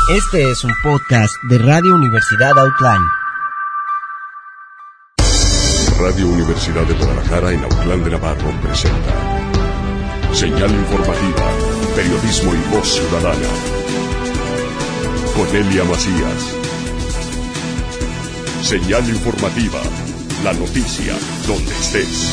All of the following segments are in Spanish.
Este es un podcast de Radio Universidad Autlán. Radio Universidad de Guadalajara en Autlán de Navarro presenta Señal Informativa, Periodismo y Voz Ciudadana. Cornelia Macías. Señal Informativa, la noticia donde estés.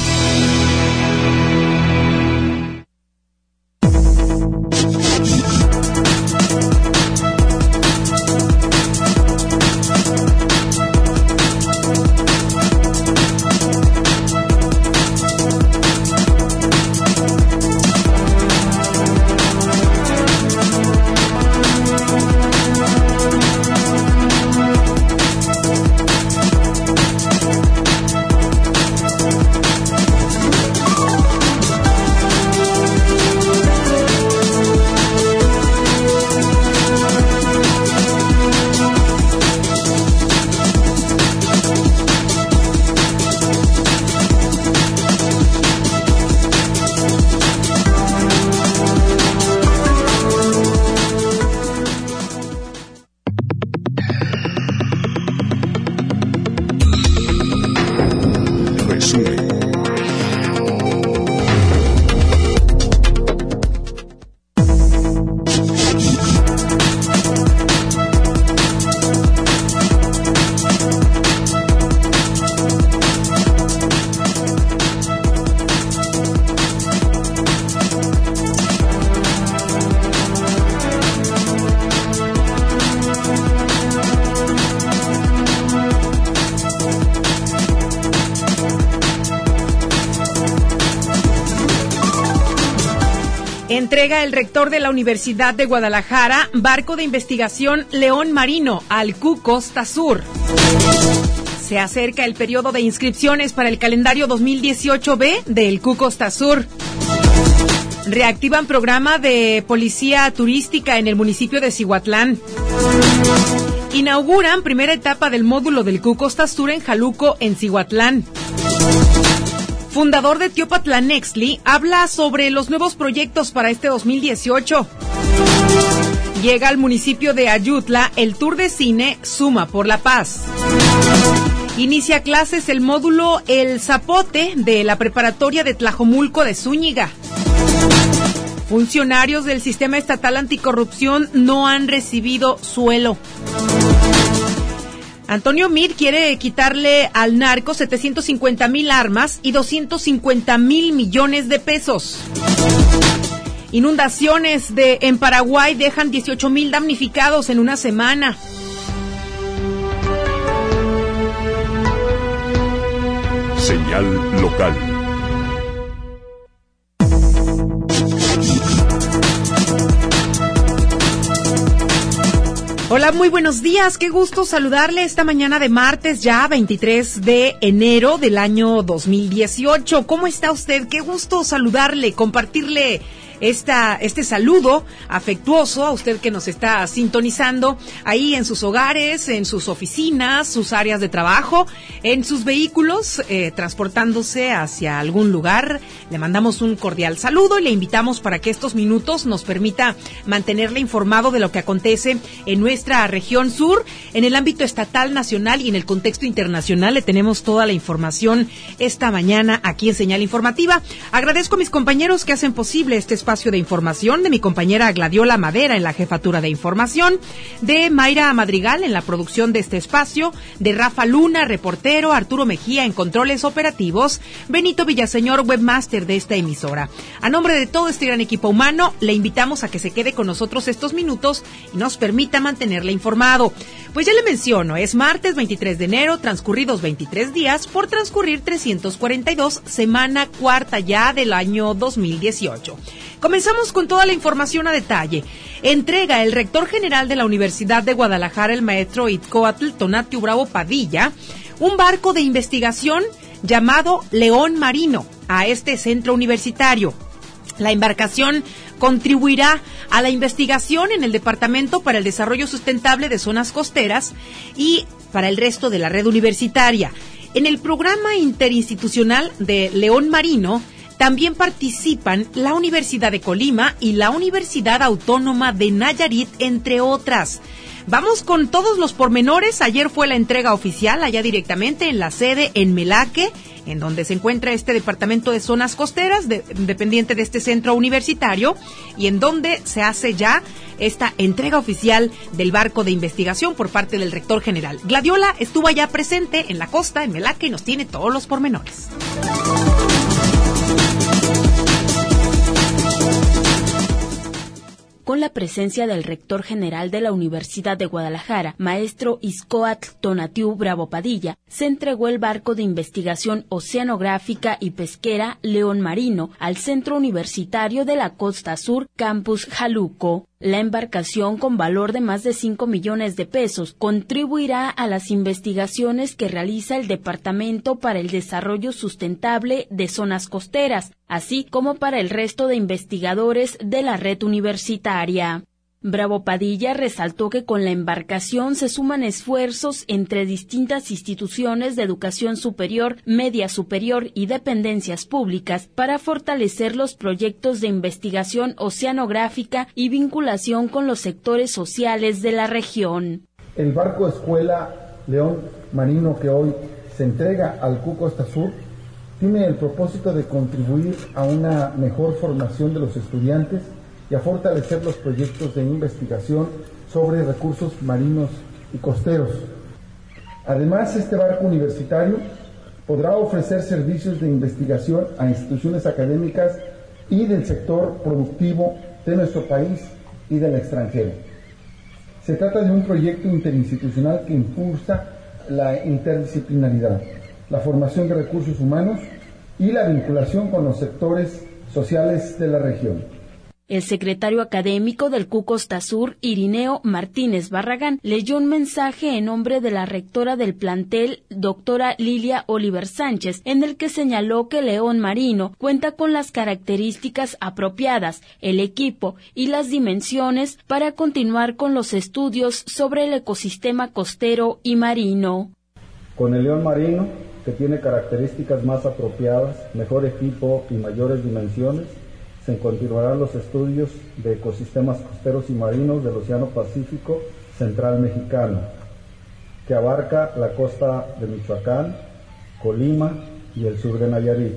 Entrega el rector de la Universidad de Guadalajara barco de investigación León Marino al CU Costa Sur. Se acerca el periodo de inscripciones para el calendario 2018B del CU Costa Sur. Reactivan programa de policía turística en el municipio de Cihuatlán. Inauguran primera etapa del módulo del CU Costa Sur en Jaluco, en Cihuatlán. Fundador de Teopatlanextli habla sobre los nuevos proyectos para este 2018. Llega al municipio de Ayutla el tour de cine Suma por la Paz. Inicia clases el módulo El Zapote de la preparatoria de Tlajomulco de Zúñiga. Funcionarios del Sistema Estatal Anticorrupción no han recibido suelo. Antonio Meade quiere quitarle al narco 750,000 armas y 250,000 millones de pesos. Inundaciones en Paraguay dejan 18,000 damnificados en una semana. Señal local. Hola, muy buenos días, qué gusto saludarle esta mañana de martes, ya 23 de enero del año 2018. ¿Cómo está usted? Qué gusto saludarle, compartirle este saludo afectuoso a usted que nos está sintonizando ahí en sus hogares, en sus oficinas, sus áreas de trabajo, en sus vehículos, transportándose hacia algún lugar. Le mandamos un cordial saludo y le invitamos para que estos minutos nos permita mantenerle informado de lo que acontece en nuestra región sur, en el ámbito estatal, nacional y en el contexto internacional. Le tenemos toda la información esta mañana aquí en Señal Informativa. Agradezco a mis compañeros que hacen posible este espacio de información, de mi compañera Gladiola Madera en la jefatura de información, de Mayra Madrigal en la producción de este espacio, de Rafa Luna, reportero, Arturo Mejía en controles operativos, Benito Villaseñor, webmaster de esta emisora. A nombre de todo este gran equipo humano, le invitamos a que se quede con nosotros estos minutos y nos permita mantenerle informado. Pues ya le menciono, es martes 23 de enero, transcurridos 23 días por transcurrir 342, semana cuarta ya del año 2018. Comenzamos con toda la información a detalle. Entrega el rector general de la Universidad de Guadalajara, el maestro Itzcoatl Tonatiuh Bravo Padilla, un barco de investigación llamado León Marino a este centro universitario. La embarcación contribuirá a la investigación en el Departamento para el Desarrollo Sustentable de Zonas Costeras y para el resto de la red universitaria. En el programa interinstitucional de León Marino, También participan la Universidad de Colima y la Universidad Autónoma de Nayarit, entre otras. Vamos con todos los pormenores. Ayer fue la entrega oficial allá directamente en la sede en Melaque, en donde se encuentra este departamento de zonas costeras, dependiente de este centro universitario, y en donde se hace ya esta entrega oficial del barco de investigación por parte del rector general. Gladiola estuvo allá presente en la costa, en Melaque, y nos tiene todos los pormenores. Con la presencia del rector general de la Universidad de Guadalajara, maestro Izcoatl Tonatiu Bravo Padilla, se entregó el barco de investigación oceanográfica y pesquera León Marino al Centro Universitario de la Costa Sur, Campus Jaluco. La embarcación, con valor de más de 5 millones de pesos, contribuirá a las investigaciones que realiza el Departamento para el Desarrollo Sustentable de Zonas Costeras, así como para el resto de investigadores de la red universitaria. Bravo Padilla resaltó que con la embarcación se suman esfuerzos entre distintas instituciones de educación superior, media superior y dependencias públicas para fortalecer los proyectos de investigación oceanográfica y vinculación con los sectores sociales de la región. El barco escuela León Marino que hoy se entrega al CUC Costa Sur tiene el propósito de contribuir a una mejor formación de los estudiantes y a fortalecer los proyectos de investigación sobre recursos marinos y costeros. Además, este barco universitario podrá ofrecer servicios de investigación a instituciones académicas y del sector productivo de nuestro país y del extranjero. Se trata de un proyecto interinstitucional que impulsa la interdisciplinaridad, la formación de recursos humanos y la vinculación con los sectores sociales de la región. El secretario académico del CUC Costa Sur, Irineo Martínez Barragán, leyó un mensaje en nombre de la rectora del plantel, doctora Lilia Oliver Sánchez, en el que señaló que León Marino cuenta con las características apropiadas, el equipo y las dimensiones para continuar con los estudios sobre el ecosistema costero y marino. Con el León Marino, que tiene características más apropiadas, mejor equipo y mayores dimensiones, se continuarán los estudios de ecosistemas costeros y marinos del Océano Pacífico Central Mexicano, que abarca la costa de Michoacán, Colima y el sur de Nayarit.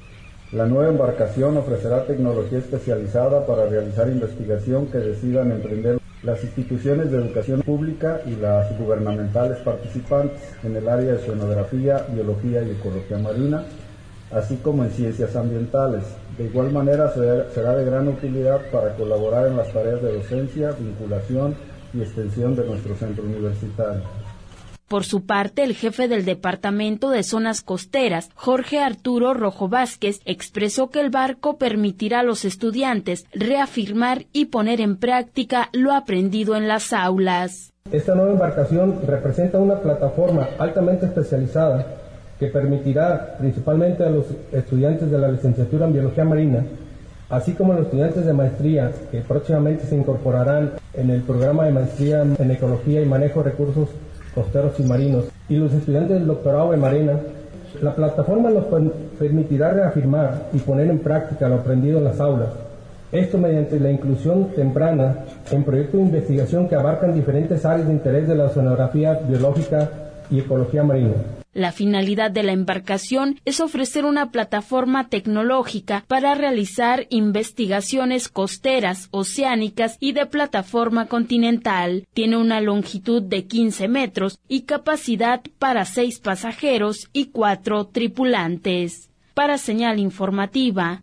La nueva embarcación ofrecerá tecnología especializada para realizar investigación que decidan emprender las instituciones de educación pública y las gubernamentales participantes en el área de oceanografía, biología y ecología marina, así como en ciencias ambientales. De igual manera será de gran utilidad para colaborar en las tareas de docencia, vinculación y extensión de nuestro centro universitario. Por su parte, el jefe del Departamento de Zonas Costeras, Jorge Arturo Rojo Vázquez, expresó que el barco permitirá a los estudiantes reafirmar y poner en práctica lo aprendido en las aulas. Esta nueva embarcación representa una plataforma altamente especializada que permitirá principalmente a los estudiantes de la licenciatura en Biología Marina, así como a los estudiantes de maestría que próximamente se incorporarán en el programa de maestría en Ecología y Manejo de Recursos Costeros y Marinos, y los estudiantes del doctorado de Marina. La plataforma nos permitirá reafirmar y poner en práctica lo aprendido en las aulas, esto mediante la inclusión temprana en proyectos de investigación que abarcan diferentes áreas de interés de la oceanografía biológica y ecología marina. La finalidad de la embarcación es ofrecer una plataforma tecnológica para realizar investigaciones costeras, oceánicas y de plataforma continental. Tiene una longitud de 15 metros y capacidad para 6 pasajeros y 4 tripulantes. Para Señal Informativa,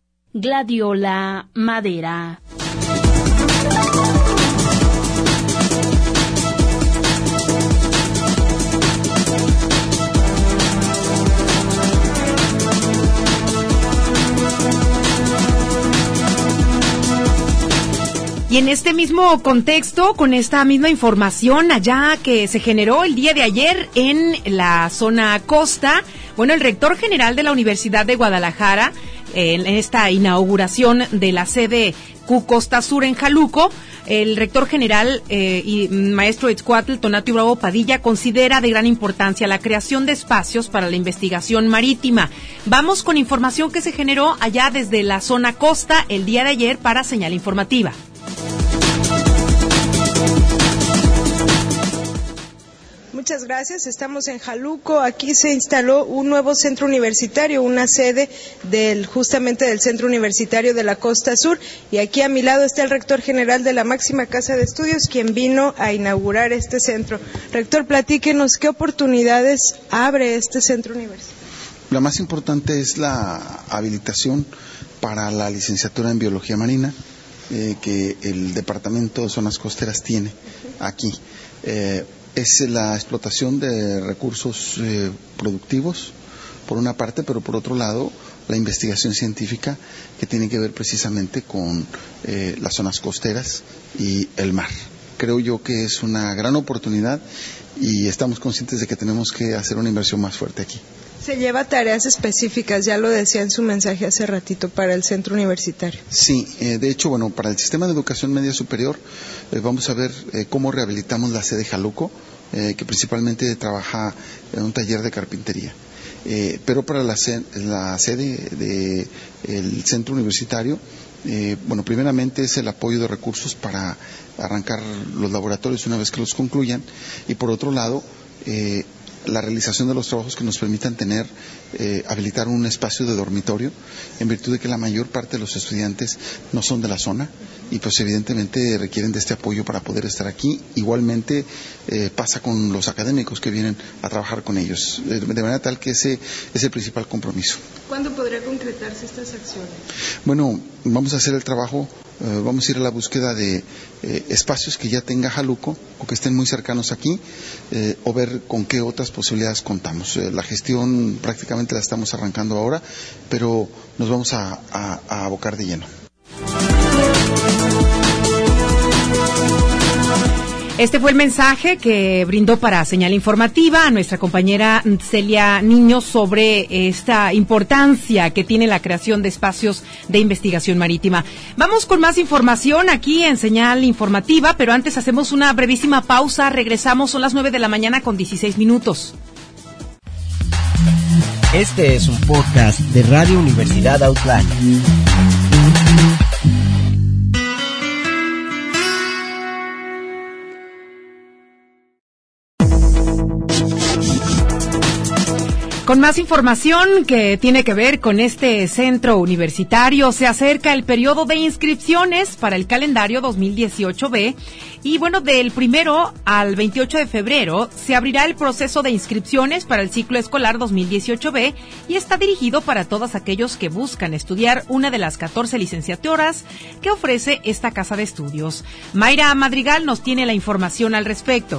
Gladiola Madera. Y en este mismo contexto, con esta misma información allá que se generó el día de ayer en la zona costa, bueno, el rector general de la Universidad de Guadalajara en esta inauguración de la sede Q Costa Sur en Jaluco. El rector general y maestro Itzcoatl Tonatiuh Bravo Padilla considera de gran importancia la creación de espacios para la investigación marítima. Vamos con información que se generó allá desde la zona costa el día de ayer para Señal Informativa. Muchas gracias. Estamos en Jaluco. Aquí se instaló un nuevo centro universitario, una sede justamente del Centro Universitario de la Costa Sur. Y aquí a mi lado está el rector general de la máxima casa de estudios, quien vino a inaugurar este centro. Rector, platíquenos, ¿qué oportunidades abre este centro universitario? La más importante es la habilitación para la licenciatura en Biología Marina, que el Departamento de Zonas Costeras tiene aquí. Es la explotación de recursos productivos, por una parte, pero por otro lado, la investigación científica que tiene que ver precisamente con las zonas costeras y el mar. Creo yo que es una gran oportunidad y estamos conscientes de que tenemos que hacer una inversión más fuerte aquí. Se lleva tareas específicas, ya lo decía en su mensaje hace ratito, para el centro universitario. Sí, de hecho, para el sistema de educación media superior vamos a ver cómo rehabilitamos la sede Jaluco, que principalmente trabaja en un taller de carpintería. Pero para la sede del centro universitario, primeramente es el apoyo de recursos para arrancar los laboratorios una vez que los concluyan, y por otro lado, la realización de los trabajos que nos permitan habilitar un espacio de dormitorio, en virtud de que la mayor parte de los estudiantes no son de la zona y pues evidentemente requieren de este apoyo para poder estar aquí. Igualmente pasa con los académicos que vienen a trabajar con ellos, de manera tal que ese es el principal compromiso. ¿Cuándo podría concretarse estas acciones? Bueno, vamos a hacer el trabajo, vamos a ir a la búsqueda de espacios que ya tenga Jaluco o que estén muy cercanos aquí, o ver con qué otras posibilidades contamos. La gestión prácticamente la estamos arrancando ahora, pero nos vamos a abocar de lleno. Este fue el mensaje que brindó para Señal Informativa a nuestra compañera Celia Niño sobre esta importancia que tiene la creación de espacios de investigación marítima. Vamos con más información aquí en Señal Informativa, pero antes hacemos una brevísima pausa. Regresamos, son las 9:16 a.m. Este es un podcast de Radio Universidad Autlán. Con más información que tiene que ver con este centro universitario, se acerca el periodo de inscripciones para el calendario 2018B y del 1 al 28 de febrero se abrirá el proceso de inscripciones para el ciclo escolar 2018B y está dirigido para todos aquellos que buscan estudiar una de las 14 licenciaturas que ofrece esta casa de estudios. Mayra Madrigal nos tiene la información al respecto.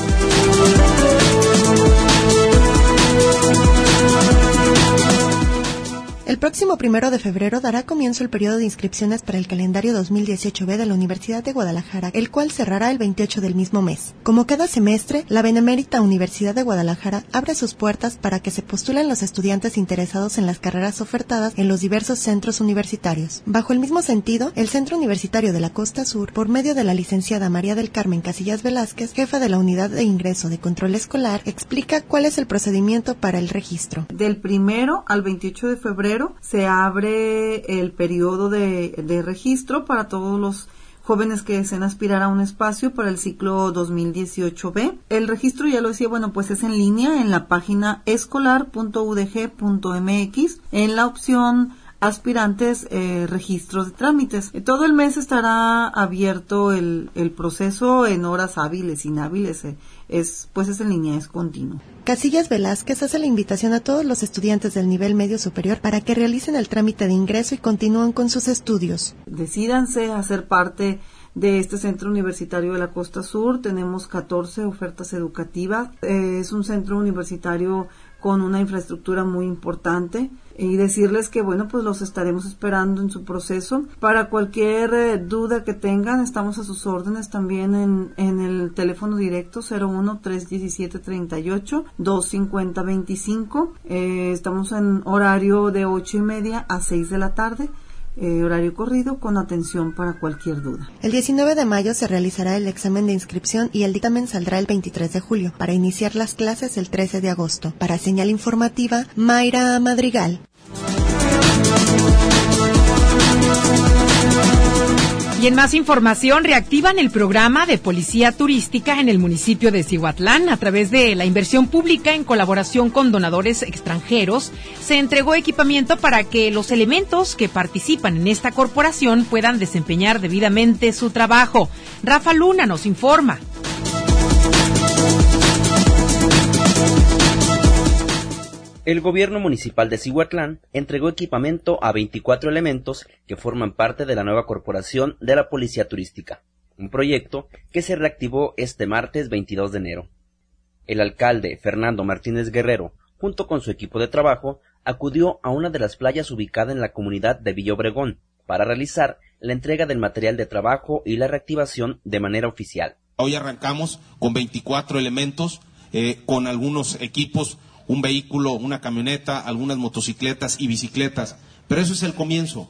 El próximo 1 de febrero dará comienzo el periodo de inscripciones para el calendario 2018B de la Universidad de Guadalajara, el cual cerrará el 28 del mismo mes. Como cada semestre, la Benemérita Universidad de Guadalajara abre sus puertas para que se postulen los estudiantes interesados en las carreras ofertadas en los diversos centros universitarios. Bajo el mismo sentido, el Centro Universitario de la Costa Sur, por medio de la licenciada María del Carmen Casillas Velázquez, jefa de la Unidad de Ingreso de Control Escolar, explica cuál es el procedimiento para el registro. Del 1 al 28 de febrero se abre el periodo de registro para todos los jóvenes que deseen aspirar a un espacio para el ciclo 2018B. El registro, ya lo decía, pues es en línea en la página escolar.udg.mx, en la opción aspirantes, registros de trámites. Todo el mes estará abierto el proceso en horas hábiles, inhábiles, es en línea, es continuo. Casillas Velázquez hace la invitación a todos los estudiantes del nivel medio superior para que realicen el trámite de ingreso y continúen con sus estudios. Decídanse a ser parte de este Centro Universitario de la Costa Sur. Tenemos 14 ofertas educativas. Es un centro universitario con una infraestructura muy importante, y decirles que bueno, pues los estaremos esperando en su proceso. Para cualquier duda que tengan, estamos a sus órdenes también en el teléfono directo 01-317-38-250-25. Estamos en horario de 8:30 a 6 de la tarde. Horario corrido con atención para cualquier duda. El 19 de mayo se realizará el examen de inscripción y el dictamen saldrá el 23 de julio, para iniciar las clases el 13 de agosto. Para Señal Informativa, Mayra Madrigal. Y en más información, reactivan el programa de policía turística en el municipio de Cihuatlán. A través de la inversión pública en colaboración con donadores extranjeros, se entregó equipamiento para que los elementos que participan en esta corporación puedan desempeñar debidamente su trabajo. Rafa Luna nos informa. El gobierno municipal de Cihuatlán entregó equipamiento a 24 elementos que forman parte de la nueva corporación de la Policía Turística, un proyecto que se reactivó este martes 22 de enero. El alcalde Fernando Martínez Guerrero, junto con su equipo de trabajo, acudió a una de las playas ubicada en la comunidad de Villa Obregón para realizar la entrega del material de trabajo y la reactivación de manera oficial. Hoy arrancamos con 24 elementos, con algunos equipos, un vehículo, una camioneta, algunas motocicletas y bicicletas, pero eso es el comienzo.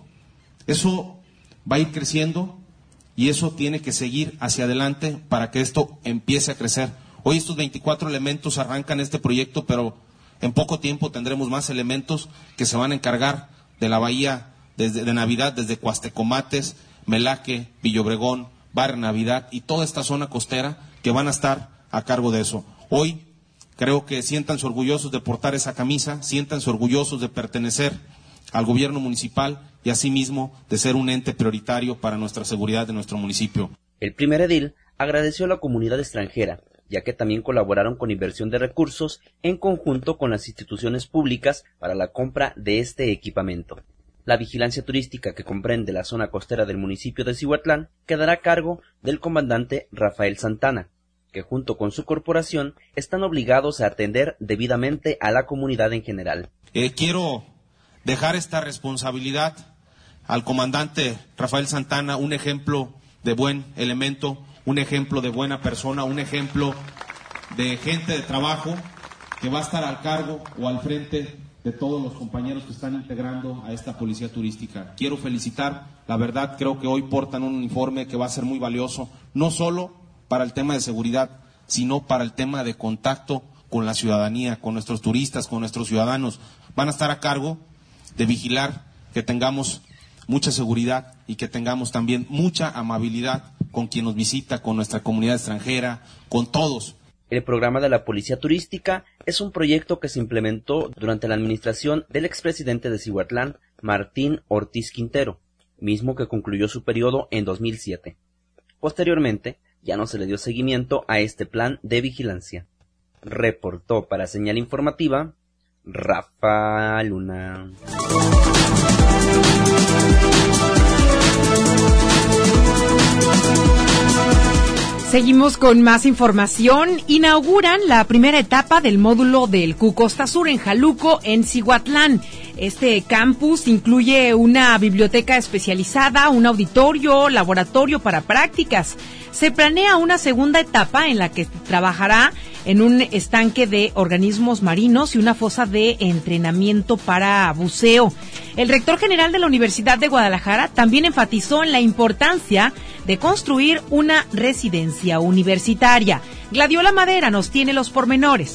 Eso va a ir creciendo y eso tiene que seguir hacia adelante para que esto empiece a crecer. Hoy estos 24 elementos arrancan este proyecto, pero en poco tiempo tendremos más elementos que se van a encargar de la bahía de Navidad, desde Cuastecomates, Melaque, Villa Obregón, Barrio Navidad y toda esta zona costera que van a estar a cargo de eso. Hoy creo que siéntanse orgullosos de portar esa camisa, siéntanse orgullosos de pertenecer al gobierno municipal y asimismo de ser un ente prioritario para nuestra seguridad de nuestro municipio. El primer edil agradeció a la comunidad extranjera, ya que también colaboraron con inversión de recursos en conjunto con las instituciones públicas para la compra de este equipamiento. La vigilancia turística que comprende la zona costera del municipio de Cihuatlán quedará a cargo del comandante Rafael Santana, que junto con su corporación están obligados a atender debidamente a la comunidad en general. Quiero dejar esta responsabilidad al comandante Rafael Santana, un ejemplo de buen elemento, un ejemplo de buena persona, un ejemplo de gente de trabajo que va a estar al cargo o al frente de todos los compañeros que están integrando a esta policía turística. Quiero felicitar, la verdad creo que hoy portan un uniforme que va a ser muy valioso, no solo para el tema de seguridad, sino para el tema de contacto con la ciudadanía, con nuestros turistas, con nuestros ciudadanos. Van a estar a cargo de vigilar que tengamos mucha seguridad y que tengamos también mucha amabilidad con quien nos visita, con nuestra comunidad extranjera, con todos. El programa de la Policía Turística es un proyecto que se implementó durante la administración del expresidente de Cihuatlán, Martín Ortiz Quintero, mismo que concluyó su periodo en 2007. Posteriormente, ya no se le dio seguimiento a este plan de vigilancia. Reportó para Señal Informativa, Rafa Luna. Seguimos con más información. Inauguran la primera etapa del módulo del CU Costa Sur en Jaluco, en Cihuatlán. Este campus incluye una biblioteca especializada, un auditorio, laboratorio para prácticas. Se planea una segunda etapa en la que trabajará en un estanque de organismos marinos y una fosa de entrenamiento para buceo. El rector general de la Universidad de Guadalajara también enfatizó en la importancia de construir una residencia universitaria. Gladiola Madera nos tiene los pormenores.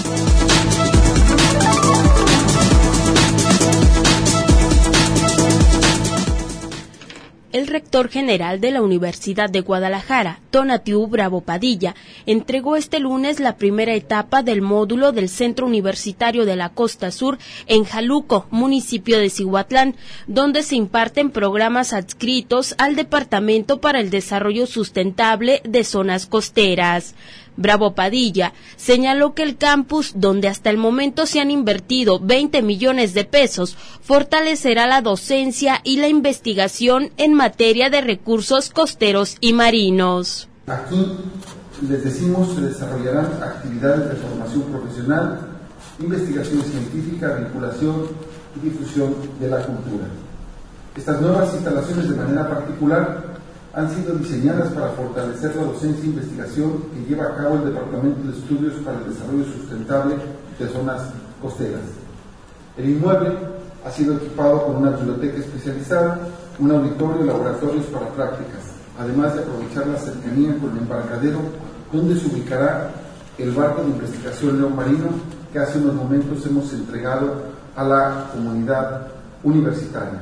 El rector general de la Universidad de Guadalajara, Tonatiu Bravo Padilla, entregó este lunes la primera etapa del módulo del Centro Universitario de la Costa Sur en Jaluco, municipio de Cihuatlán, donde se imparten programas adscritos al Departamento para el Desarrollo Sustentable de Zonas Costeras. Bravo Padilla señaló que el campus, donde hasta el momento se han invertido 20 millones de pesos, fortalecerá la docencia y la investigación en materia de recursos costeros y marinos. Aquí, les decimos, se desarrollarán actividades de formación profesional investigación científica, vinculación y difusión de la cultura. Estas nuevas instalaciones, de manera particular, han sido diseñadas para fortalecer la docencia e investigación que lleva a cabo el Departamento de Estudios para el Desarrollo Sustentable de Zonas Costeras. El inmueble ha sido equipado con una biblioteca especializada, un auditorio y laboratorios para prácticas, además de aprovechar la cercanía con el embarcadero, donde se ubicará el barco de investigación León Marino, que hace unos momentos hemos entregado a la comunidad universitaria.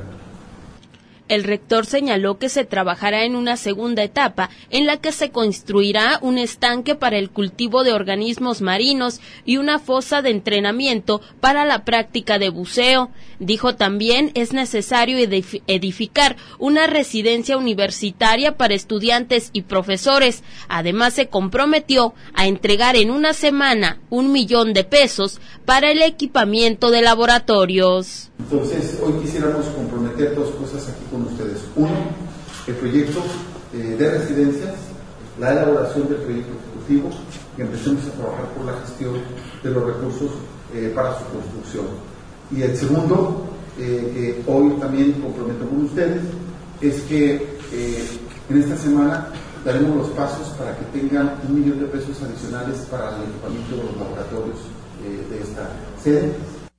El rector señaló que se trabajará en una segunda etapa en la que se construirá un estanque para el cultivo de organismos marinos y una fosa de entrenamiento para la práctica de buceo. Dijo también es necesario edificar una residencia universitaria para estudiantes y profesores. Además, se comprometió a entregar en una semana 1 millón de pesos para el equipamiento de laboratorios. Entonces, hoy quisiéramos comprometer 2 cosas aquí con ustedes. Uno, el proyecto de residencias, la elaboración del proyecto ejecutivo, y empecemos a trabajar por la gestión de los recursos para su construcción. Y el segundo, que hoy también comprometo con ustedes, es que en esta semana daremos los pasos para que tengan 1 millón de pesos adicionales para el equipamiento de los laboratorios de esta sede.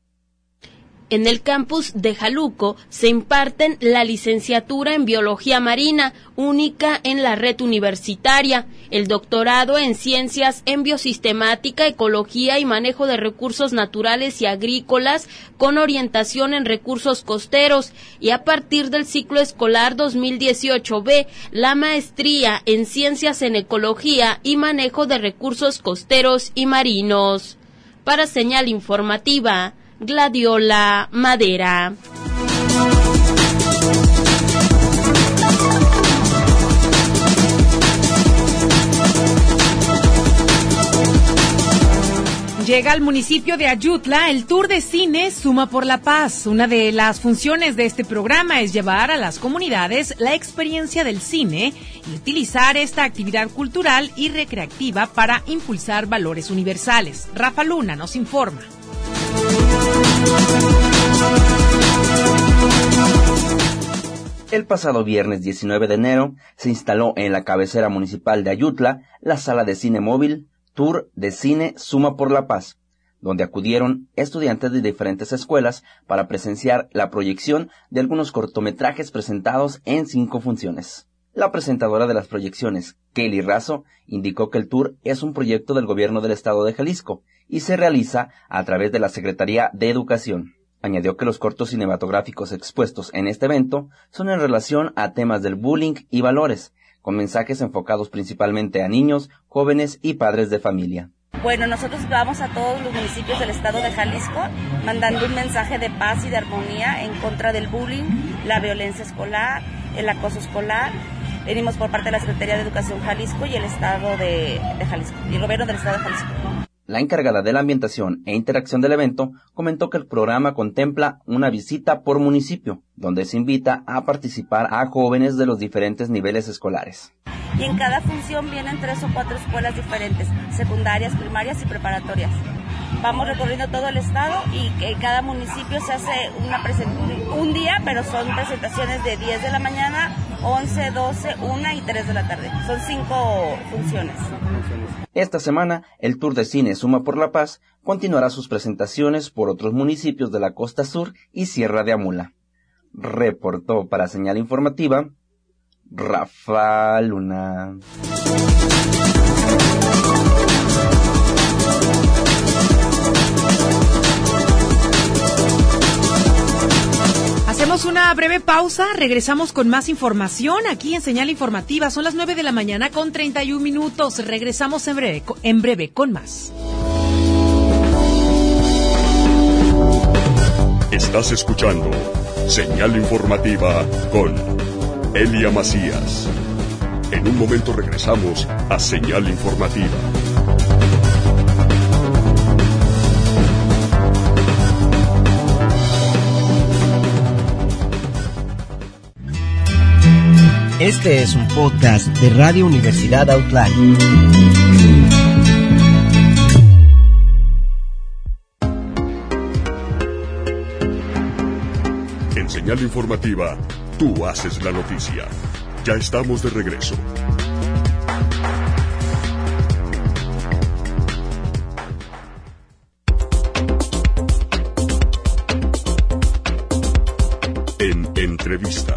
En el campus de Jaluco se imparten la licenciatura en Biología Marina, única en la red universitaria, el doctorado en Ciencias en Biosistemática, Ecología y Manejo de Recursos Naturales y Agrícolas, con orientación en recursos costeros, y a partir del ciclo escolar 2018B, la maestría en Ciencias en Ecología y Manejo de Recursos Costeros y Marinos. Para Señal Informativa, Gladiola Madera. Llega al municipio de Ayutla el Tour de Cine Suma por la Paz. Una de las funciones de este programa es llevar a las comunidades la experiencia del cine y utilizar esta actividad cultural y recreativa para impulsar valores universales. Rafa Luna nos informa. El pasado viernes 19 de enero se instaló en la cabecera municipal de Ayutla la sala de cine móvil Tour de Cine Suma por la Paz, donde acudieron estudiantes de diferentes escuelas para presenciar la proyección de algunos cortometrajes presentados en 5 funciones. La presentadora de las proyecciones, Kelly Razo, indicó que el tour es un proyecto del gobierno del estado de Jalisco y se realiza a través de la Secretaría de Educación. Añadió que los cortos cinematográficos expuestos en este evento son en relación a temas del bullying y valores, con mensajes enfocados principalmente a niños, jóvenes y padres de familia. Bueno, nosotros vamos a todos los municipios del estado de Jalisco mandando un mensaje de paz y de armonía en contra del bullying, la violencia escolar, el acoso escolar. Venimos por parte de la Secretaría de Educación Jalisco y el estado de Jalisco, y el gobierno del estado de Jalisco. La encargada de la ambientación e interacción del evento comentó que el programa contempla una visita por municipio, donde se invita a participar a jóvenes de los diferentes niveles escolares. Y en cada función vienen 3 o 4 escuelas diferentes, secundarias, primarias y preparatorias. Vamos recorriendo todo el estado y en cada municipio se hace un día, pero son presentaciones de 10 de la mañana, 11, 12, 1 y 3 de la tarde. Son 5 funciones. Esta semana, el Tour de Cine Suma por la Paz continuará sus presentaciones por otros municipios de la Costa Sur y Sierra de Amula. Reportó para Señal Informativa, Rafa Luna. Hacemos una breve pausa, regresamos con más información aquí en Señal Informativa. Son las 9 de la mañana con 31 minutos. Regresamos en breve con más. Estás escuchando Señal Informativa con Elia Macías. En un momento regresamos a Señal Informativa. Este es un podcast de Radio Universidad Outline. señal informativa, tú haces la noticia. Ya estamos de regreso. En entrevista.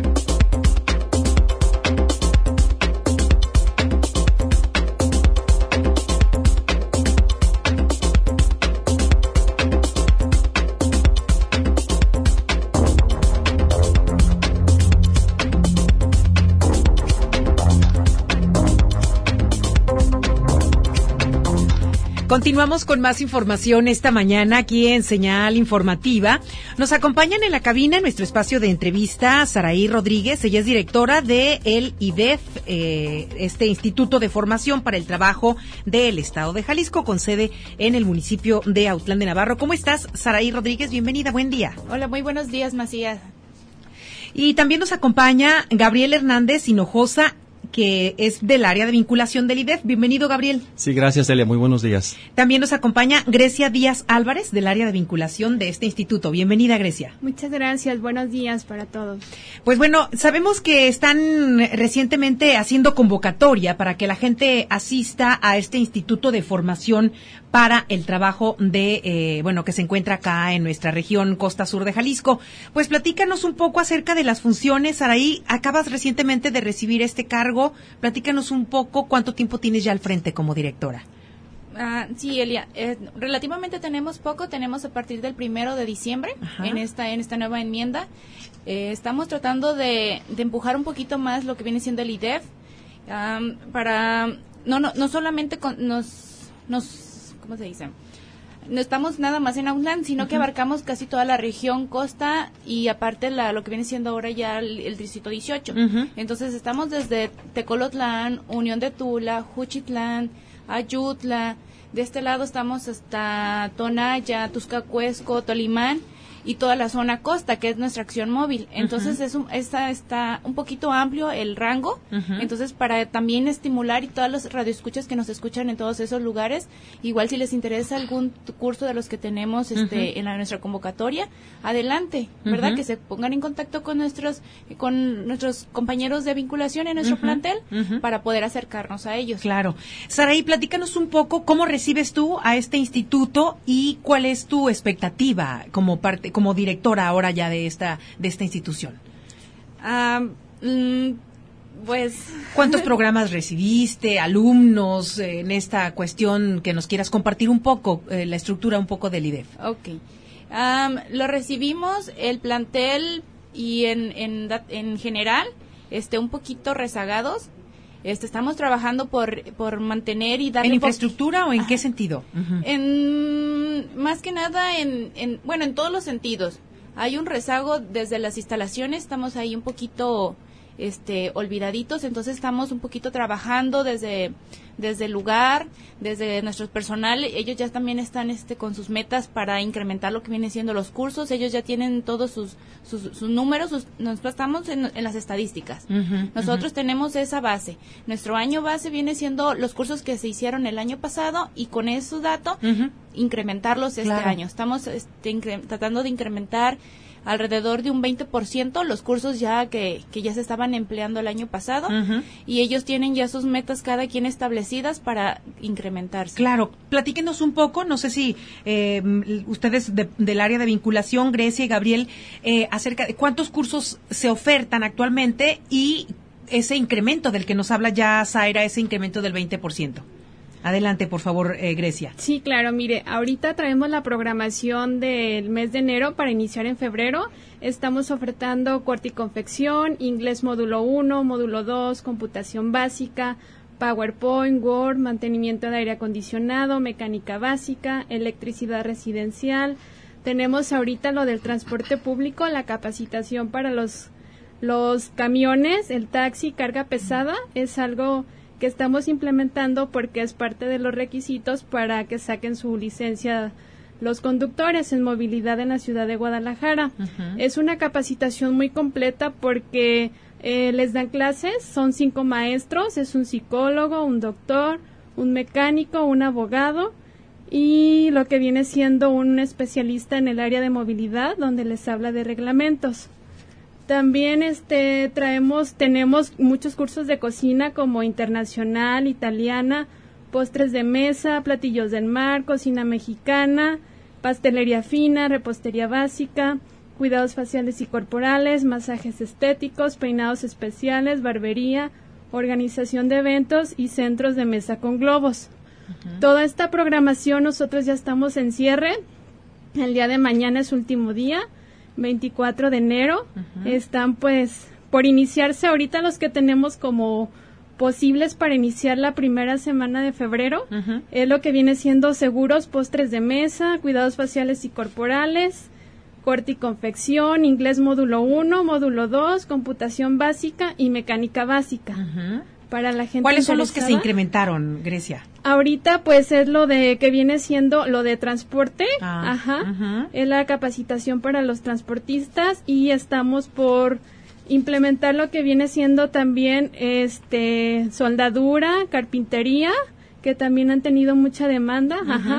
Continuamos con más información esta mañana aquí en Señal Informativa. Nos acompañan en la cabina, en nuestro espacio de entrevista, Saraí Rodríguez. Ella es directora de el IDEF, este Instituto de Formación para el Trabajo del Estado de Jalisco, con sede en el municipio de Autlán de Navarro. ¿Cómo estás, Saraí Rodríguez? Bienvenida, buen día. Hola, muy buenos días, Macías. Y también nos acompaña Gabriel Hernández Hinojosa, que es del área de vinculación del IDEF. Bienvenido, Gabriel. Sí, gracias, Celia. Muy buenos días. También nos acompaña Grecia Díaz Álvarez, del área de vinculación de este instituto. Bienvenida, Grecia. Muchas gracias. Buenos días para todos. Pues bueno, sabemos que están recientemente haciendo convocatoria para que la gente asista a este instituto de formación para el trabajo de, que se encuentra acá en nuestra región Costa Sur de Jalisco. Pues platícanos un poco acerca de las funciones. Saraí, acabas recientemente de recibir este cargo. Platícanos un poco cuánto tiempo tienes ya al frente como directora. Sí, Elia, relativamente tenemos poco, tenemos a partir del 1 de diciembre. Ajá. en esta nueva enmienda. Estamos tratando de empujar un poquito más lo que viene siendo el IDEF, para no solamente ¿cómo se dice? No estamos nada más en Autlán, sino que abarcamos casi toda la región costa y aparte lo que viene siendo ahora ya el distrito 18. Entonces estamos desde Tecolotlán, Unión de Tula, Juchitlán, Ayutla. De este lado estamos hasta Tonaya, Tuscacuesco, Tolimán y toda la zona costa, que es nuestra acción móvil. Entonces está un poquito amplio el rango. Entonces para también estimular y todas las radioescuchas que nos escuchan en todos esos lugares, igual si les interesa algún curso de los que tenemos en nuestra convocatoria, adelante, ¿verdad? Que se pongan en contacto con nuestros compañeros de vinculación en nuestro plantel para poder acercarnos a ellos. Claro. Saraí, platícanos un poco cómo recibes tú a este instituto y cuál es tu expectativa como directora ahora ya de esta institución. Pues ¿cuántos programas recibiste, alumnos, en esta cuestión que nos quieras compartir un poco, la estructura un poco del IDEF? Okay. Lo recibimos el plantel y en general un poquito rezagados. Estamos trabajando por mantener y darle... ¿En infraestructura o en qué sentido? Más que nada en todos los sentidos. Hay un rezago desde las instalaciones, estamos ahí un poquito olvidaditos, entonces estamos un poquito trabajando desde el lugar, desde nuestro personal. Ellos ya también están con sus metas para incrementar lo que vienen siendo los cursos. Ellos ya tienen todos sus números, nosotros estamos en las estadísticas. Nosotros tenemos esa base. Nuestro año base viene siendo los cursos que se hicieron el año pasado y con esos datos incrementarlos este año. Estamos tratando de incrementar alrededor de un 20% los cursos ya que ya se estaban empleando el año pasado y ellos tienen ya sus metas cada quien establecidas para incrementarse. Claro, platíquenos un poco, no sé si ustedes del área de vinculación, Grecia y Gabriel, acerca de cuántos cursos se ofertan actualmente y ese incremento del que nos habla ya Zaira, ese incremento del 20%. Adelante, por favor, Grecia. Sí, claro, mire, ahorita traemos la programación del mes de enero para iniciar en febrero. Estamos ofertando corte y confección, inglés módulo 1, módulo 2, computación básica, PowerPoint, Word, mantenimiento de aire acondicionado, mecánica básica, electricidad residencial. Tenemos ahorita lo del transporte público, la capacitación para los camiones, el taxi, carga pesada, es algo que estamos implementando porque es parte de los requisitos para que saquen su licencia los conductores en movilidad en la ciudad de Guadalajara. Es una capacitación muy completa porque les dan clases, son 5 maestros, es un psicólogo, un doctor, un mecánico, un abogado y lo que viene siendo un especialista en el área de movilidad, donde les habla de reglamentos. También tenemos muchos cursos de cocina como internacional, italiana, postres de mesa, platillos del mar, cocina mexicana, pastelería fina, repostería básica, cuidados faciales y corporales, masajes estéticos, peinados especiales, barbería, organización de eventos y centros de mesa con globos. Toda esta programación nosotros ya estamos en cierre. El día de mañana es último día, 24 de enero. Están pues por iniciarse ahorita los que tenemos como posibles para iniciar la primera semana de febrero. Es lo que viene siendo seguros, postres de mesa, cuidados faciales y corporales, corte y confección, inglés módulo 1, módulo 2, computación básica y mecánica básica. Para la gente ¿Cuáles son los interesada, que se incrementaron, Grecia? Ahorita pues es lo de que viene siendo lo de transporte, es la capacitación para los transportistas, y estamos por implementar lo que viene siendo también soldadura, carpintería, que también han tenido mucha demanda,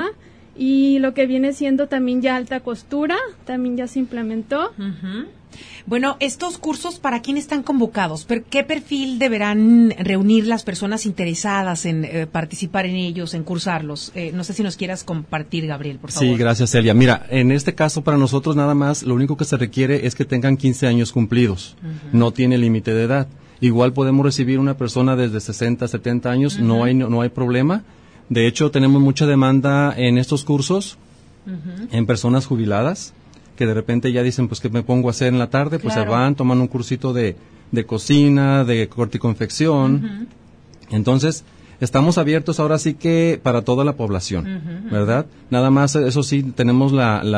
y lo que viene siendo también ya alta costura, también ya se implementó. Bueno, estos cursos, ¿para quién están convocados? ¿Qué perfil deberán reunir las personas interesadas en participar en ellos, en cursarlos? No sé si nos quieras compartir, Gabriel, por favor. Sí, gracias, Celia. Mira, en este caso para nosotros nada más, lo único que se requiere es que tengan 15 años cumplidos. No tiene límite de edad. Igual podemos recibir una persona desde 60, 70 años, no hay problema. De hecho, tenemos mucha demanda en estos cursos, en personas jubiladas, que de repente ya dicen, pues, ¿qué me pongo a hacer en la tarde? Pues se van, toman un cursito de cocina, de corte y confección. Entonces, estamos abiertos ahora sí que para toda la población, ¿verdad? Nada más, eso sí, tenemos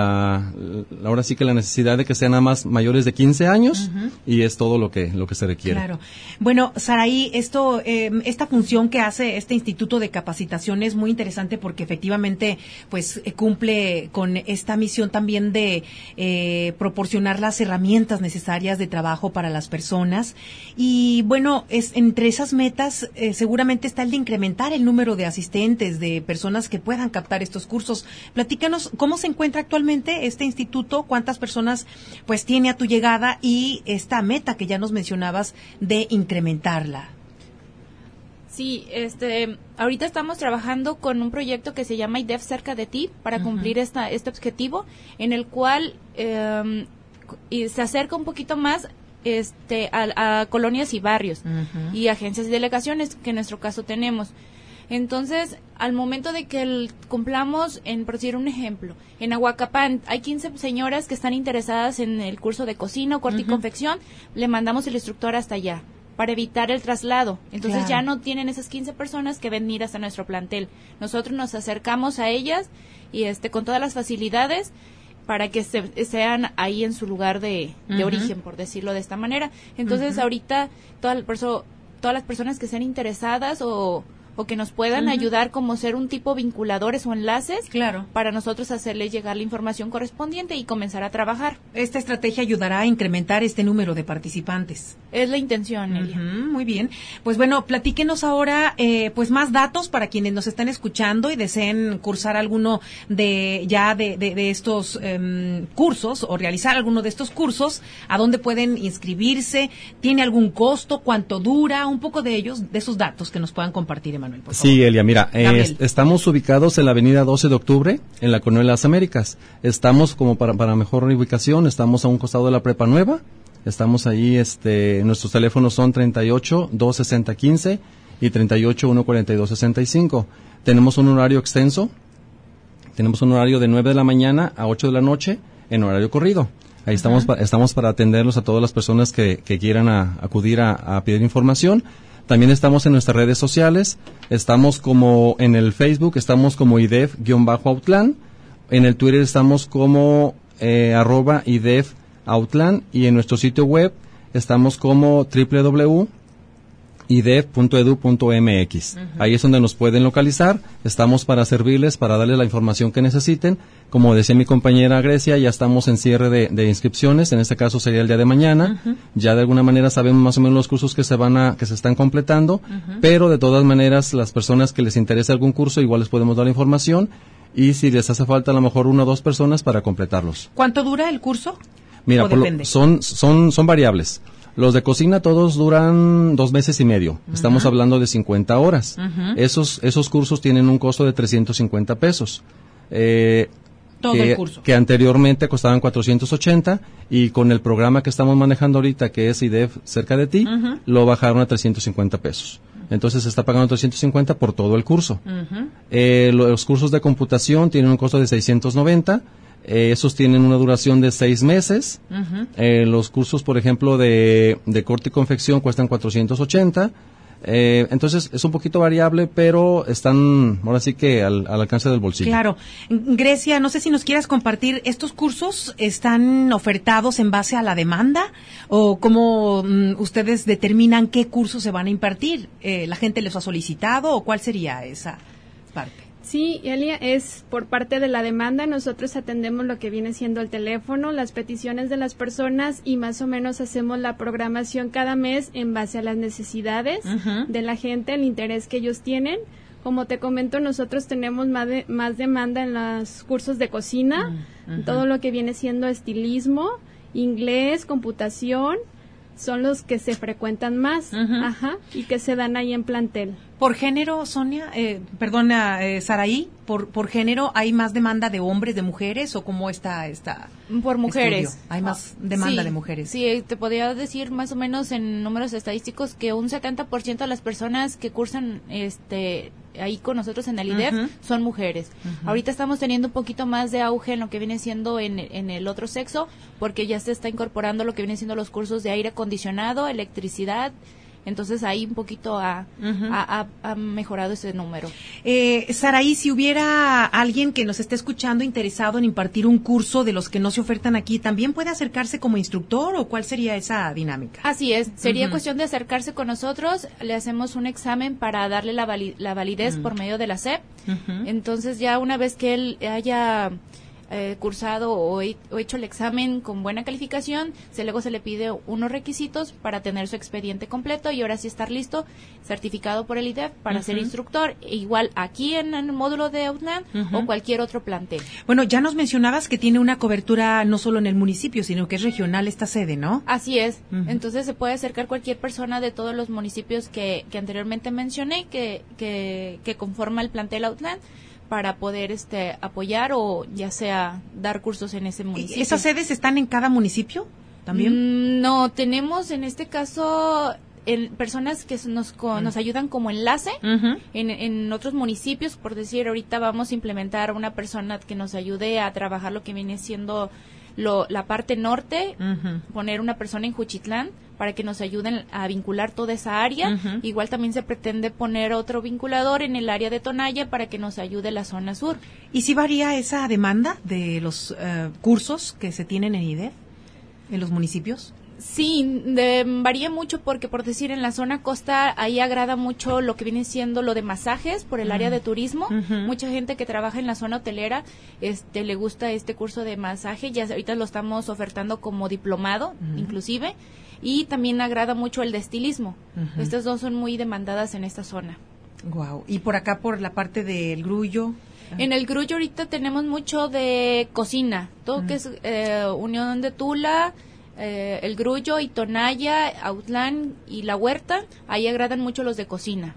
ahora sí que la necesidad de que sean nada más mayores de 15 años y es todo lo que se requiere. Claro. Bueno, Saraí, esta función que hace este Instituto de Capacitación es muy interesante porque efectivamente, pues, cumple con esta misión también de proporcionar las herramientas necesarias de trabajo para las personas. Y bueno, entre esas metas seguramente está el de incrementar el número de asistentes, de personas que puedan captar estos cursos. Platícanos cómo se encuentra actualmente este instituto, cuántas personas pues tiene a tu llegada y esta meta que ya nos mencionabas de incrementarla. Sí, ahorita estamos trabajando con un proyecto que se llama IDEF cerca de ti para cumplir este objetivo, en el cual y se acerca un poquito más a colonias y barrios y agencias y delegaciones que en nuestro caso tenemos. Entonces, al momento de que cumplamos, por decir un ejemplo, en Ahuacapán hay 15 señoras que están interesadas en el curso de cocina o corte y confección, le mandamos el instructor hasta allá para evitar el traslado. Entonces ya no tienen esas 15 personas que venir hasta nuestro plantel. Nosotros nos acercamos a ellas y con todas las facilidades para que sean ahí en su lugar de origen, por decirlo de esta manera. Entonces, ahorita, todas las personas que sean interesadas o que nos puedan ayudar como ser un tipo vinculadores o enlaces, para nosotros hacerles llegar la información correspondiente y comenzar a trabajar. Esta estrategia ayudará a incrementar este número de participantes. Es la intención, Elia. Muy bien. Pues bueno, platíquenos ahora pues más datos para quienes nos están escuchando y deseen cursar alguno de estos cursos o realizar alguno de estos cursos. ¿A dónde pueden inscribirse? ¿Tiene algún costo? ¿Cuánto dura? Un poco de esos datos que nos puedan compartir, Manuel, por favor. Sí, Elia, mira, estamos ubicados en la avenida 12 de octubre, en la Colonia Las Américas. Estamos como para mejor ubicación, estamos a un costado de la Prepa Nueva. Estamos ahí, nuestros teléfonos son 38-260-15 y 38-142-65. Tenemos un horario extenso, tenemos un horario de 9 de la mañana a 8 de la noche en horario corrido. Ahí estamos para atenderlos a todas las personas que quieran acudir a pedir información. También estamos en nuestras redes sociales, estamos como en el Facebook, estamos como IDEF-Outland, en el Twitter estamos como @IDEF-Outland y en nuestro sitio web estamos como www.idef.edu.mx. Ahí es donde nos pueden localizar, estamos para servirles, para darles la información que necesiten. Como decía mi compañera Grecia, ya estamos en cierre de inscripciones, en este caso sería el día de mañana. Ya de alguna manera sabemos más o menos los cursos que se están completando, pero de todas maneras las personas que les interese algún curso igual les podemos dar la información. y si les hace falta a lo mejor 1 o 2 personas para completarlos. ¿Cuánto dura el curso? Mira, son variables. Los de cocina todos duran 2 meses y medio. Estamos hablando de 50 horas. Esos cursos tienen un costo de 350 pesos. Todo el curso. Que anteriormente costaban 480 y con el programa que estamos manejando ahorita, que es IDEF Cerca de Ti, lo bajaron a 350 pesos. Entonces se está pagando 350 por todo el curso. Los cursos de computación tienen un costo de 690. Esos tienen una duración de 6 meses. Los cursos, por ejemplo, de corte y confección cuestan 480. Entonces es un poquito variable, pero están ahora sí que al alcance del bolsillo. Claro. Grecia, no sé si nos quieras compartir, ¿estos cursos están ofertados en base a la demanda o cómo ustedes determinan qué cursos se van a impartir? ¿La gente les ha solicitado o cuál sería esa parte? Sí, Elia, es por parte de la demanda. Nosotros atendemos lo que viene siendo el teléfono, las peticiones de las personas y más o menos hacemos la programación cada mes en base a las necesidades de la gente, el interés que ellos tienen. Como te comento, nosotros tenemos más demanda en los cursos de cocina, todo lo que viene siendo estilismo, inglés, computación, son los que se frecuentan más, y que se dan ahí en plantel. Por género, Sonia, Saraí, por género, ¿hay más demanda de hombres, de mujeres o cómo está esta? Por mujeres. Estudio? ¿Hay más demanda de mujeres? Sí, te podría decir más o menos en números estadísticos que un 70% de las personas que cursan ahí con nosotros en el IDEF son mujeres. Ahorita estamos teniendo un poquito más de auge en lo que viene siendo en el otro sexo, porque ya se está incorporando lo que viene siendo los cursos de aire acondicionado, electricidad. Entonces ahí un poquito ha mejorado ese número. Saraí, si hubiera alguien que nos esté escuchando interesado en impartir un curso de los que no se ofertan aquí, ¿también puede acercarse como instructor o cuál sería esa dinámica? Así es, sería cuestión de acercarse con nosotros, le hacemos un examen para darle la validez por medio de la SEP. Entonces ya una vez que él haya cursado o hecho el examen con buena calificación, luego se le pide unos requisitos para tener su expediente completo y ahora sí estar listo, certificado por el IDEF para ser instructor, igual aquí en el módulo de Outland o cualquier otro plantel. Bueno, ya nos mencionabas que tiene una cobertura no solo en el municipio, sino que es regional esta sede, ¿no? Así es, entonces se puede acercar cualquier persona de todos los municipios que anteriormente mencioné, que conforma el plantel Outland, para poder apoyar o ya sea dar cursos en ese municipio. ¿Esas sedes están en cada municipio también? No, tenemos en este caso personas que nos ayudan como enlace en otros municipios. Por decir, ahorita vamos a implementar una persona que nos ayude a trabajar lo que viene siendo la parte norte, poner una persona en Juchitlán para que nos ayuden a vincular toda esa área. Igual también se pretende poner otro vinculador en el área de Tonaya para que nos ayude la zona sur. ¿Y si varía esa demanda de los cursos que se tienen en IDEF, en los municipios? Sí, varía mucho porque, por decir, en la zona costa, ahí agrada mucho lo que viene siendo lo de masajes por el área de turismo. Mucha gente que trabaja en la zona hotelera le gusta este curso de masaje. Ya ahorita lo estamos ofertando como diplomado, inclusive. Y también agrada mucho el de estilismo. Estas dos son muy demandadas en esta zona. Wow. ¿Y por acá, por la parte del Grullo? En el Grullo ahorita tenemos mucho de cocina. Todo que es Unión de Tula, el Grullo y Tonaya, Autlán y La Huerta, ahí agradan mucho los de cocina.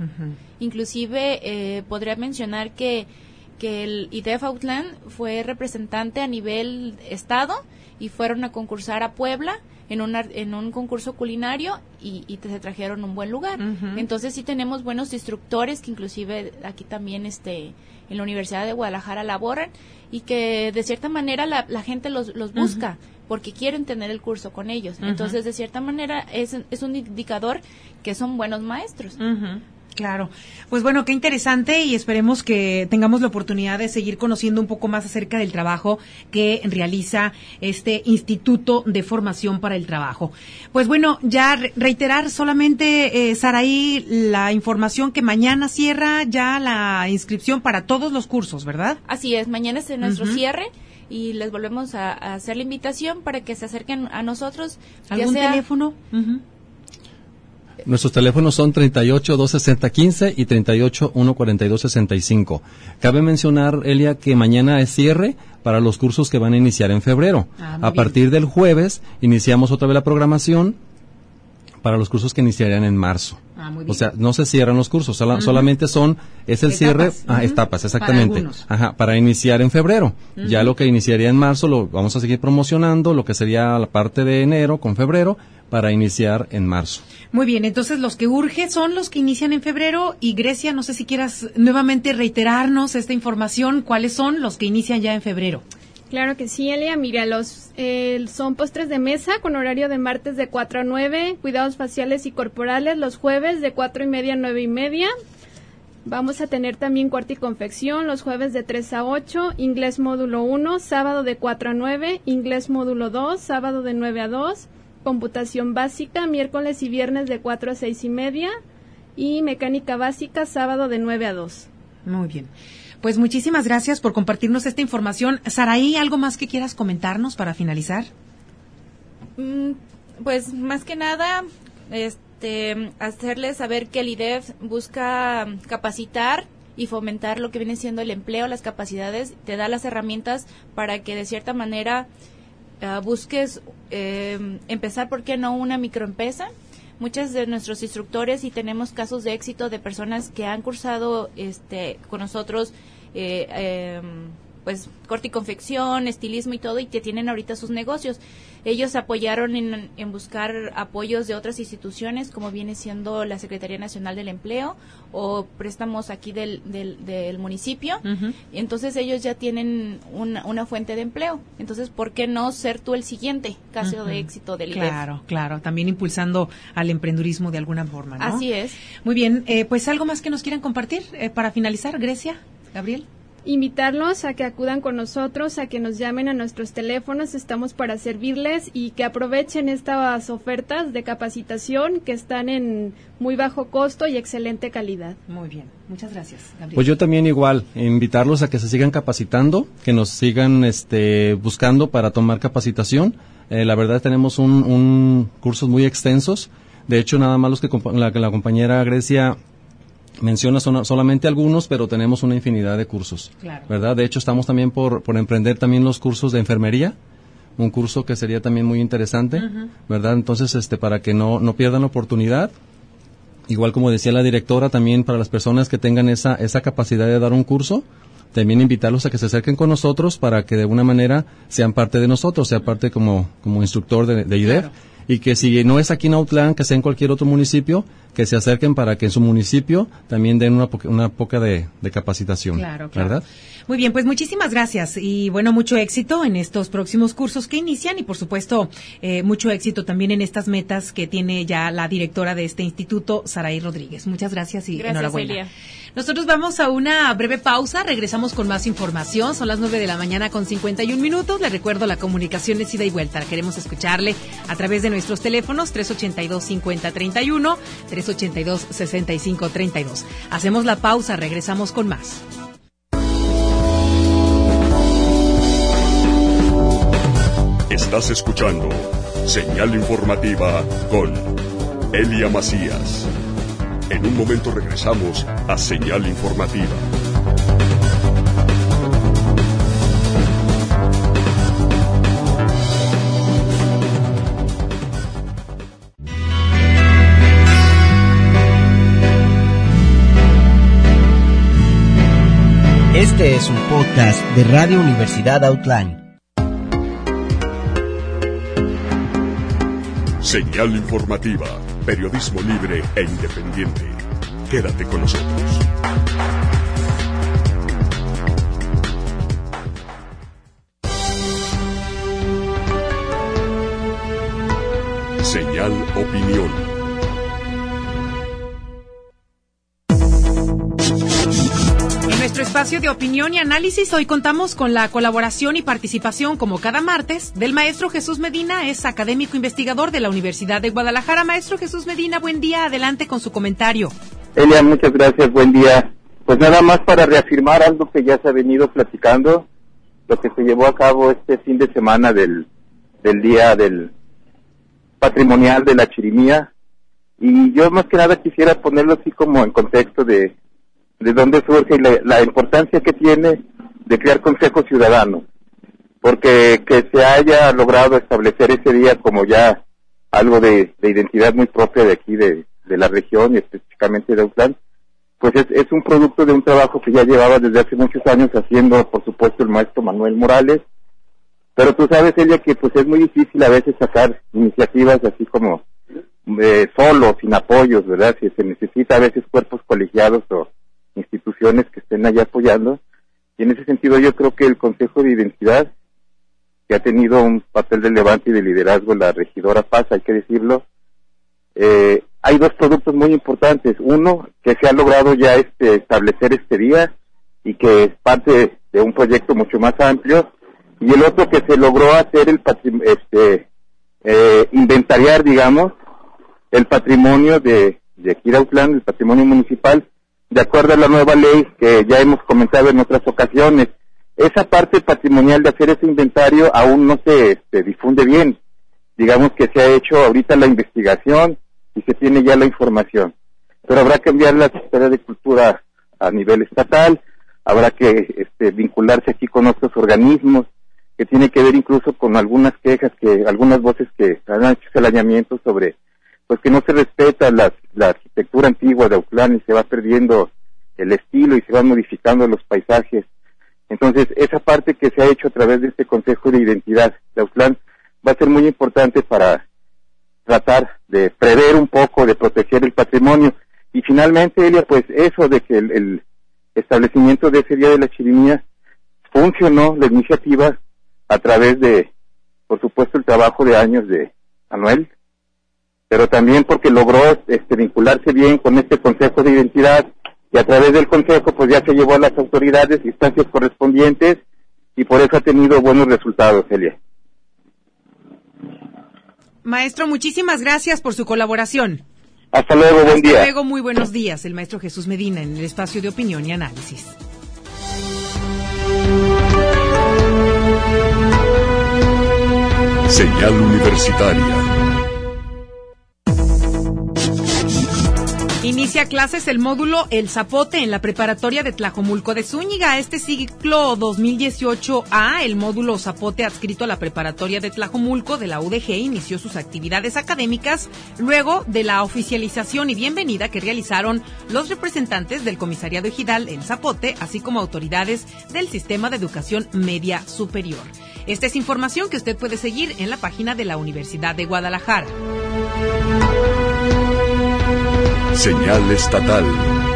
Inclusive podría mencionar que el IDEF Autlán fue representante a nivel estado y fueron a concursar a Puebla en un concurso culinario y se trajeron un buen lugar. Entonces sí tenemos buenos instructores que inclusive aquí también en la Universidad de Guadalajara laboran y que de cierta manera la gente los busca porque quieren tener el curso con ellos. Entonces de cierta manera es un indicador que son buenos maestros. Claro. Pues bueno, qué interesante y esperemos que tengamos la oportunidad de seguir conociendo un poco más acerca del trabajo que realiza este Instituto de Formación para el Trabajo. Pues bueno, ya reiterar solamente, Saraí, la información que mañana cierra ya la inscripción para todos los cursos, ¿verdad? Así es, mañana es nuestro cierre y les volvemos a hacer la invitación para que se acerquen a nosotros. ¿Algún teléfono? Nuestros teléfonos son 38-260-15 y 38-142-65. Cabe mencionar, Elia, que mañana es cierre para los cursos que van a iniciar en febrero. A partir del jueves iniciamos otra vez la programación para los cursos que iniciarían en marzo. O sea, no se cierran los cursos, solamente es el etapas. Cierre, etapas, exactamente. Para iniciar en febrero. Ya lo que iniciaría en marzo lo vamos a seguir promocionando, lo que sería la parte de enero con febrero, para iniciar en marzo. Muy bien, entonces los que urge son los que inician en febrero. Y Grecia, no sé si quieras nuevamente reiterarnos esta información, ¿cuáles son los que inician ya en febrero? Claro que sí, Elia. Mira, son postres de mesa con horario de martes de 4 a 9, cuidados faciales y corporales los jueves de 4:30 a 9:30. Vamos a tener también corte y confección los jueves de 3 a 8, inglés módulo 1, sábado de 4 a 9, inglés módulo 2, sábado de 9 a 2, computación básica, miércoles y viernes de 4 a 6:30 y mecánica básica, sábado de 9 a 2. Muy bien. Pues muchísimas gracias por compartirnos esta información. Saraí, ¿algo más que quieras comentarnos para finalizar? Pues más que nada, hacerles saber que el IDEF busca capacitar y fomentar lo que viene siendo el empleo, las capacidades, te da las herramientas para que de cierta manera busques empezar, ¿por qué no?, una microempresa. Muchos de nuestros instructores, y tenemos casos de éxito de personas que han cursado con nosotros pues corte y confección, estilismo y todo, y que tienen ahorita sus negocios. Ellos apoyaron en buscar apoyos de otras instituciones, como viene siendo la Secretaría Nacional del Empleo o préstamos aquí del municipio. Entonces ellos ya tienen una fuente de empleo. Entonces, ¿por qué no ser tú el siguiente caso de éxito del IDEF? Claro, también impulsando al emprendurismo de alguna forma, ¿no? Así es. Muy bien, pues algo más que nos quieran compartir para finalizar, Grecia, Gabriel. Invitarlos a que acudan con nosotros, a que nos llamen a nuestros teléfonos, estamos para servirles, y que aprovechen estas ofertas de capacitación que están en muy bajo costo y excelente calidad. Muy bien, muchas gracias, Gabriel. Pues yo también igual, invitarlos a que se sigan capacitando, que nos sigan buscando para tomar capacitación. La verdad tenemos cursos muy extensos, de hecho nada más los que la compañera Grecia menciona solamente algunos, pero tenemos una infinidad de cursos, ¿verdad? De hecho, estamos también por emprender también los cursos de enfermería, un curso que sería también muy interesante, ¿verdad? Entonces, para que no pierdan la oportunidad, igual como decía la directora, también para las personas que tengan esa capacidad de dar un curso, también invitarlos a que se acerquen con nosotros para que de alguna manera sean parte de nosotros, sea parte como instructor de IDEF. Y que si no es aquí en Autlán, que sea en cualquier otro municipio, que se acerquen para que en su municipio también den una poca de capacitación. Claro. ¿Verdad? Muy bien, pues muchísimas gracias y bueno, mucho éxito en estos próximos cursos que inician y por supuesto mucho éxito también en estas metas que tiene ya la directora de este instituto, Saraí Rodríguez. Muchas gracias y enhorabuena. Elia. Nosotros vamos a una breve pausa, regresamos con más información, son las 9 de la mañana con 51 minutos, les recuerdo la comunicación es ida y vuelta, queremos escucharle a través de nuestros teléfonos 382-5031, 382-6532. Hacemos la pausa, regresamos con más. Estás escuchando Señal Informativa con Elia Macías. En un momento regresamos a Señal Informativa. Este es un podcast de Radio Universidad Autlán. Señal Informativa, periodismo libre e independiente. Quédate con nosotros. Señal Opinión. En nuestro espacio de opinión y análisis, hoy contamos con la colaboración y participación, como cada martes, del maestro Jesús Medina, es académico investigador de la Universidad de Guadalajara. Maestro Jesús Medina, buen día, adelante con su comentario. Elia, muchas gracias, buen día. Pues nada más para reafirmar algo que ya se ha venido platicando, lo que se llevó a cabo este fin de semana del Día del Patrimonial de la Chirimía, Y yo más que nada quisiera ponerlo así como en contexto de dónde surge y la importancia que tiene de crear consejos ciudadanos, porque que se haya logrado establecer ese día como ya algo de identidad muy propia de aquí, de la región y específicamente de Autlán, pues es un producto de un trabajo que ya llevaba desde hace muchos años haciendo, por supuesto, el maestro Manuel Morales, pero tú sabes, Elia, que pues es muy difícil a veces sacar iniciativas así como solo, sin apoyos, ¿verdad? Si se necesita a veces cuerpos colegiados o instituciones que estén allá apoyando, y en ese sentido yo creo que el Consejo de Identidad, que ha tenido un papel relevante y de liderazgo la regidora Paz, hay que decirlo, hay dos productos muy importantes. Uno, que se ha logrado ya establecer este día y que es parte de un proyecto mucho más amplio, y el otro que se logró hacer inventariar, digamos, el patrimonio de aquí de Autlán, el patrimonio municipal, de acuerdo a la nueva ley que ya hemos comentado en otras ocasiones. Esa parte patrimonial de hacer ese inventario aún no se difunde bien. Digamos que se ha hecho ahorita la investigación y se tiene ya la información. Pero habrá que enviar la Secretaría de Cultura a nivel estatal, habrá que vincularse aquí con otros organismos, que tiene que ver incluso con algunas quejas, algunas voces que han hecho señalamientos sobre pues que no se respeta la arquitectura antigua de Autlán y se va perdiendo el estilo y se van modificando los paisajes. Entonces, esa parte que se ha hecho a través de este Consejo de Identidad de Autlán va a ser muy importante para tratar de prever un poco, de proteger el patrimonio. Y finalmente, Elia, pues eso de que el establecimiento de ese Día de la Chirimía funcionó, la iniciativa, a través de, por supuesto, el trabajo de años de Manuel, pero también porque logró vincularse bien con este Consejo de Identidad, y a través del Consejo pues ya se llevó a las autoridades, instancias correspondientes, y por eso ha tenido buenos resultados, Elia. Maestro, muchísimas gracias por su colaboración. Hasta luego, buen día. Hasta luego, muy buenos días. El maestro Jesús Medina en el espacio de opinión y análisis. Señal Universitaria. Inicia clases el módulo El Zapote en la preparatoria de Tlajomulco de Zúñiga. Este ciclo 2018A, el módulo Zapote adscrito a la preparatoria de Tlajomulco de la UDG, inició sus actividades académicas luego de la oficialización y bienvenida que realizaron los representantes del Comisariado Ejidal El Zapote, así como autoridades del Sistema de Educación Media Superior. Esta es información que usted puede seguir en la página de la Universidad de Guadalajara. Señal estatal.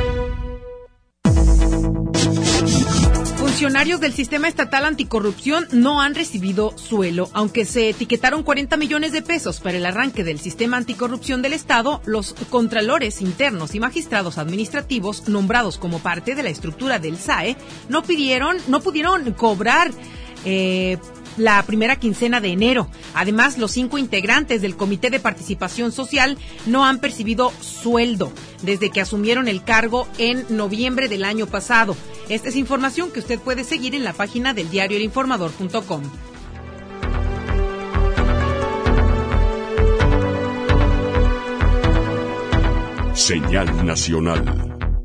Funcionarios del Sistema Estatal Anticorrupción no han recibido suelo. Aunque se etiquetaron 40 millones de pesos para el arranque del Sistema Anticorrupción del Estado, los contralores internos y magistrados administrativos nombrados como parte de la estructura del SAE no pudieron cobrar la primera quincena de enero. Además, los 5 integrantes del Comité de Participación Social no han percibido sueldo desde que asumieron el cargo en noviembre del año pasado. Esta es información que usted puede seguir en la página del diario elinformador.com. Señal nacional.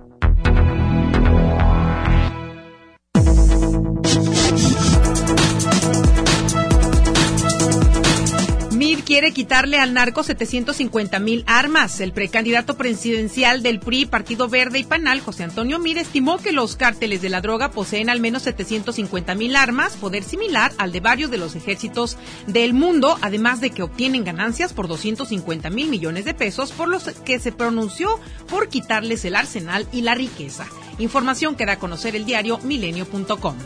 Quiere quitarle al narco 750,000 armas. El precandidato presidencial del PRI, Partido Verde y Panal, José Antonio Meade, estimó que los cárteles de la droga poseen al menos 750,000 armas, poder similar al de varios de los ejércitos del mundo, además de que obtienen ganancias por 250,000 millones de pesos, por los que se pronunció por quitarles el arsenal y la riqueza. Información que da a conocer el diario milenio.com.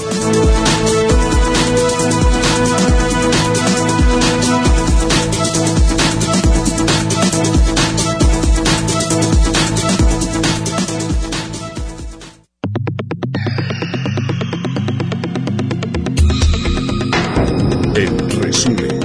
En resumen.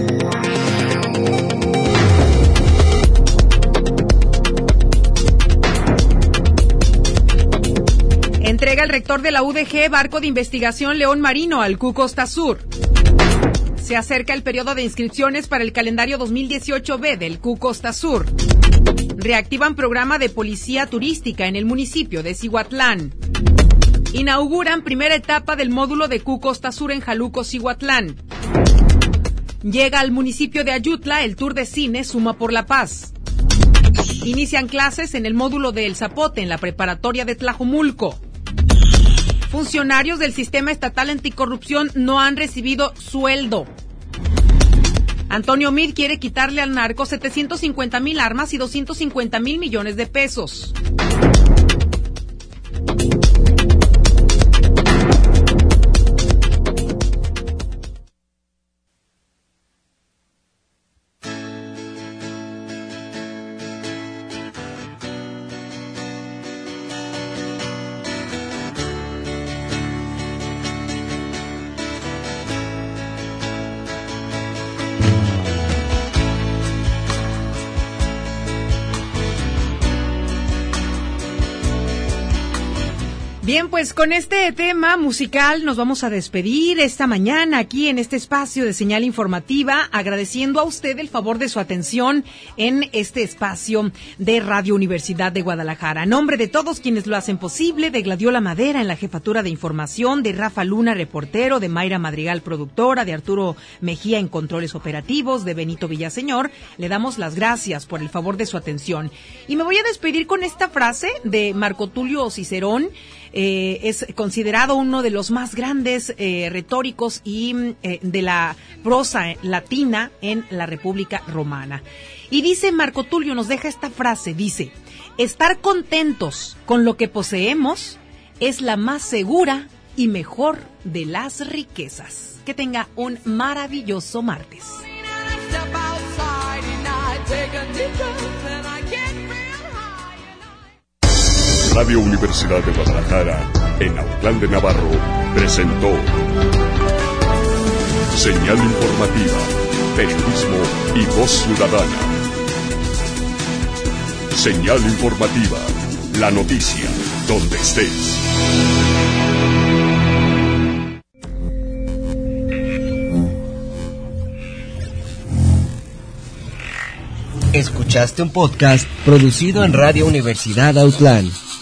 Entrega el rector de la UDG barco de investigación León Marino al CU Costa Sur. Se acerca el periodo de inscripciones para el calendario 2018B del CU Costa Sur. Reactivan programa de policía turística en el municipio de Cihuatlán. Inauguran primera etapa del módulo de Q Costa Sur en Jaluco, Cihuatlán. Llega al municipio de Ayutla el tour de cine Suma por la Paz. Inician clases en el módulo de El Zapote en la preparatoria de Tlajomulco. Funcionarios del Sistema Estatal Anticorrupción no han recibido sueldo. Antonio Meade quiere quitarle al narco 750,000 armas y 250,000 millones de pesos. Bien, pues con este tema musical nos vamos a despedir esta mañana aquí en este espacio de señal informativa, agradeciendo a usted el favor de su atención en este espacio de Radio Universidad de Guadalajara. A nombre de todos quienes lo hacen posible, de Gladiola Madera en la jefatura de información, de Rafa Luna, reportero, de Mayra Madrigal, productora, de Arturo Mejía en controles operativos, de Benito Villaseñor, le damos las gracias por el favor de su atención. Y me voy a despedir con esta frase de Marco Tulio Cicerón. Es considerado uno de los más grandes retóricos y de la prosa latina en la República Romana. Y dice Marco Tulio, nos deja esta frase, dice: estar contentos con lo que poseemos es la más segura y mejor de las riquezas. Que tenga un maravilloso martes. Radio Universidad de Guadalajara, en Autlán de Navarro, presentó Señal Informativa, Periodismo y Voz Ciudadana. Señal Informativa, la noticia, donde estés. Escuchaste un podcast producido en Radio Universidad Autlán.